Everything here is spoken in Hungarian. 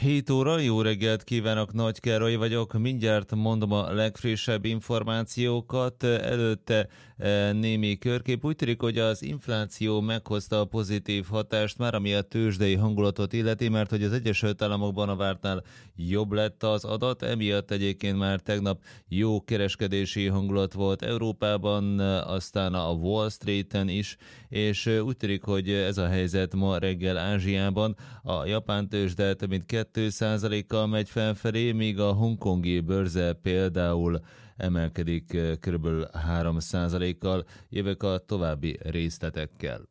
7 óra, jó reggelt kívánok, Nagy Károly vagyok, mindjárt mondom a legfrissebb információkat, előtte némi körkép. Úgy tűnik, hogy az infláció meghozta a pozitív hatást már, ami a tőzsdei hangulatot illeti, mert hogy az Egyesült Államokban a vártnál jobb lett az adat, emiatt egyébként már tegnap jó kereskedési hangulat volt Európában, aztán a Wall Streeten is, és úgy tűnik, hogy ez a helyzet ma reggel Ázsiában. A japán tőzsde több mint 2%-kal megy felfelé, míg a hongkongi bőrze például emelkedik kb. 3%-kal. Jövök a további részletekkel.